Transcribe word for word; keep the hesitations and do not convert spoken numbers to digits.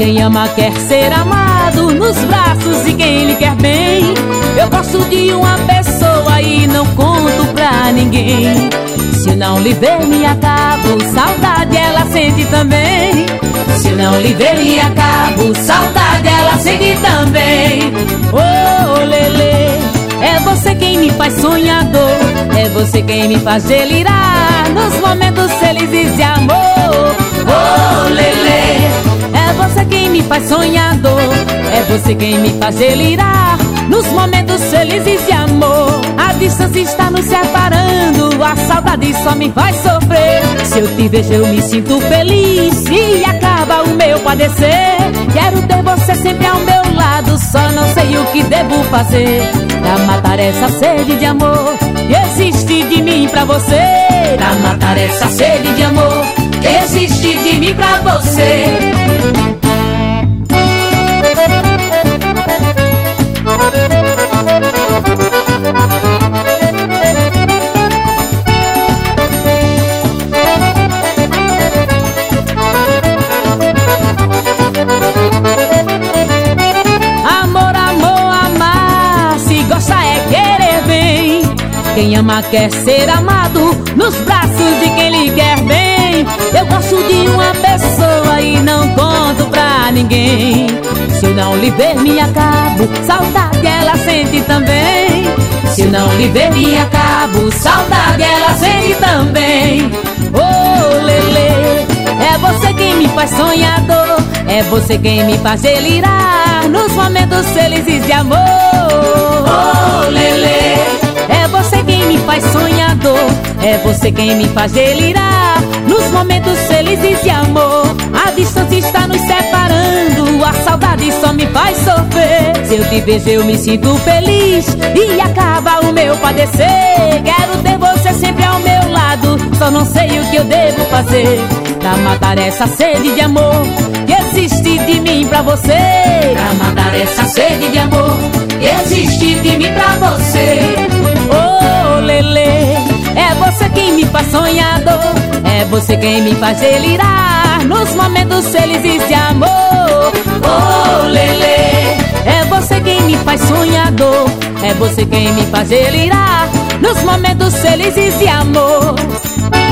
Quem ama quer ser amado nos braços de quem lhe quer bem. Eu gosto de uma pessoa e não conto pra ninguém. Se não lhe ver me acabo, saudade ela sente também. Se não lhe ver me acabo, saudade ela sente também. Oh, lelê, é você quem me faz sonhador, é você quem me faz delirar nos momentos felizes de amor. Oh, lelê, é você quem me faz sonhador, é você quem me faz delirar nos momentos felizes de amor. A distância está nos separando, a saudade só me faz sofrer. Se eu te vejo eu me sinto feliz e acaba o meu padecer. Quero ter você sempre ao meu lado, só não sei o que devo fazer pra matar essa sede de amor que existe de mim pra você. Pra matar essa sede de amor que existe de mim pra você. Amor, amor, amar, se gosta é querer bem. Quem ama quer ser amado nos braços de quem lhe quer bem. Eu gosto de uma pessoa e não conto pra ninguém. Se eu não lhe ver me acabo, saudade ela sente também. Se eu não lhe ver me acabo, saudade ela sente também. Oh, lelê, é você quem me faz sonhador, é você quem me faz delirar nos momentos felizes de amor. Oh, lelê, é você quem me faz sonhador, é você quem me faz delirar nos momentos felizes de amor. A distância está nos separando, a saudade só me faz sofrer. Se eu te vejo eu me sinto feliz e acaba o meu padecer. Quero ter você sempre ao meu lado, só não sei o que eu devo fazer pra matar essa sede de amor que existe de mim pra você. Pra matar essa sede de amor que existe de mim pra você. Oh, lelê, é você quem me faz sonhador, é você quem me faz delirar nos momentos felizes de amor. Oh, lelê, é você quem me faz sonhador, é você quem me faz delirar nos momentos felizes de amor.